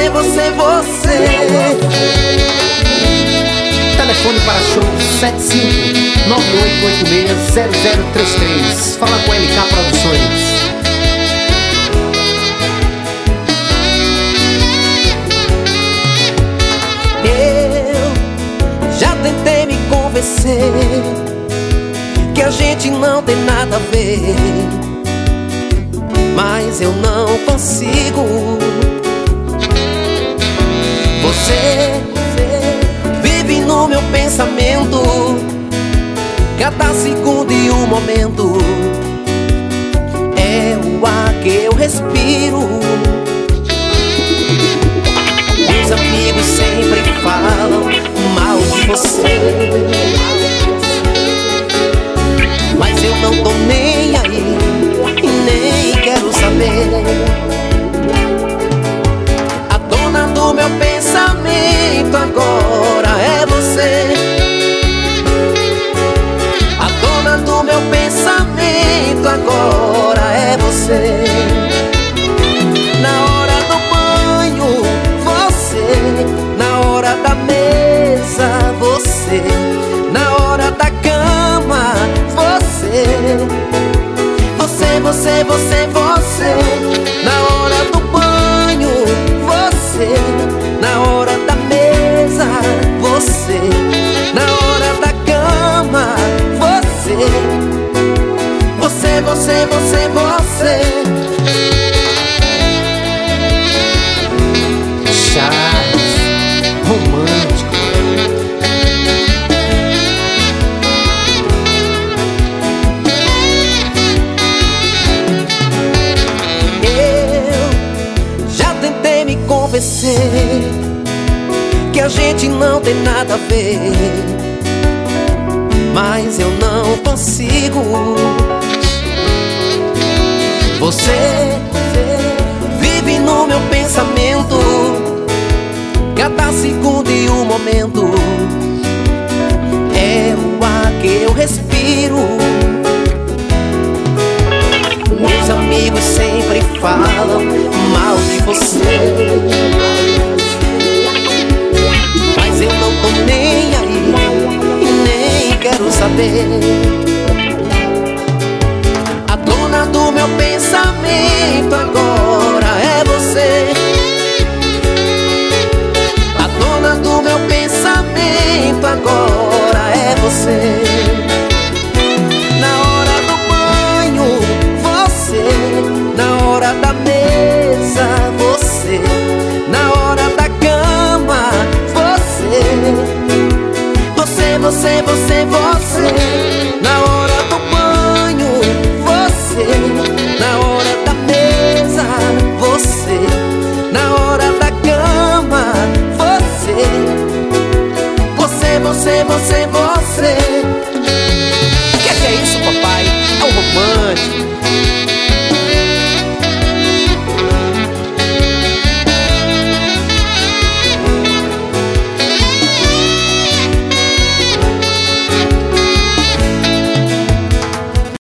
você. Telefone para show 7598860033. Fala com LK Produções. Eu já tentei me convencer que a gente não tem nada a ver, mas eu não consigo. Você vive no meu pensamento, cada segundo e um momento. É o ar que eu respiro. Meus amigos sempre falam mal de você, mas eu não tô nem aí e nem quero saber. A dona do meu pensamento agora é você. A dona do meu pensamento agora é você. Na hora do banho, você. Na hora da mesa, você. Na hora da cama, você. Você. Na hora do banho, você. Na hora da mesa, você. Na hora da cama, você. Você. Charles, romântico. Eu já tentei me convencer que a gente não tem nada a ver, mas eu não consigo. Você vive no meu pensamento, cada segundo e um momento. É o ar que eu respiro. Meus amigos sempre falam mal de você, mas eu não tô nem aí e nem quero saber. A dona do meu pensamento agora é você. A dona do meu pensamento agora é você. Na hora do banho, você. Na hora da mesa, você. Na hora da cama, você. Você. Na hora do